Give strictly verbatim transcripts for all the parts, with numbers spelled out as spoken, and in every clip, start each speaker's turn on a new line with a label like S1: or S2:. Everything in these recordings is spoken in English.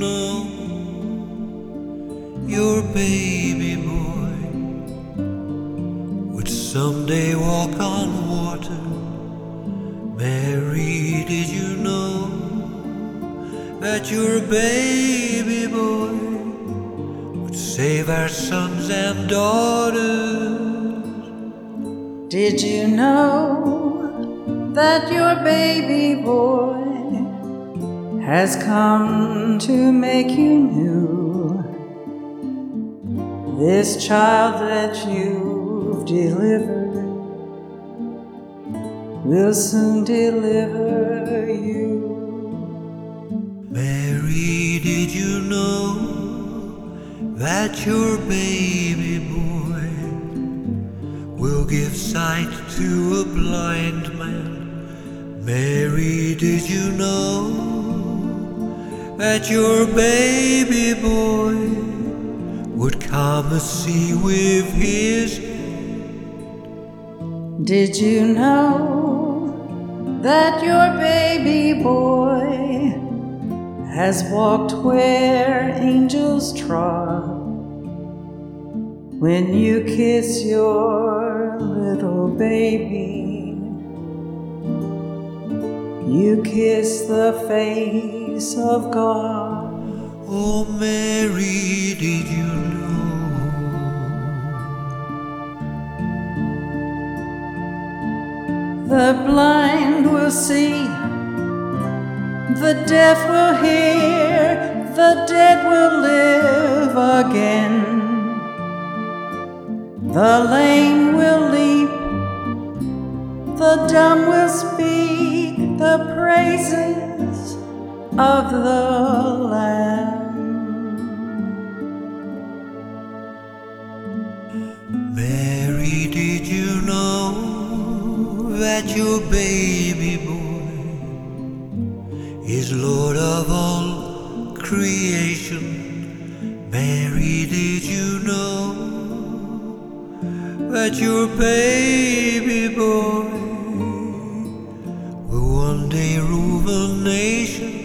S1: know your baby boy would someday walk on water? Mary, did you know that your baby boy would save our sons and daughters?
S2: Did you know that your baby boy has come to make you new? This child that you've delivered will soon deliver you.
S1: Mary, did you know that your baby boy will give sight to a blind man? Mary, did you know that your baby boy would calm the sea with his hand?
S2: Did you know that your baby boy has walked where angels trod? When you kiss your little baby, you kiss the face of God.
S1: Oh, Mary, did you know
S2: the blind will see, the deaf will hear, the dead will live again, the lame will leap, the dumb will speak the praises of the Lamb.
S1: Mary, did you know that your baby boy is Lord of all creation? Mary, did you know that your baby boy will one day rule the nations?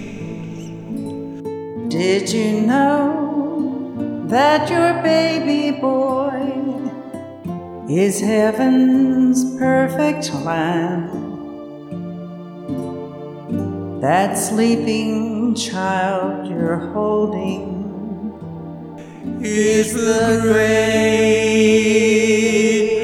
S2: Did you know that your baby boy is heaven's perfect lamb? That sleeping child you're holding
S1: is the great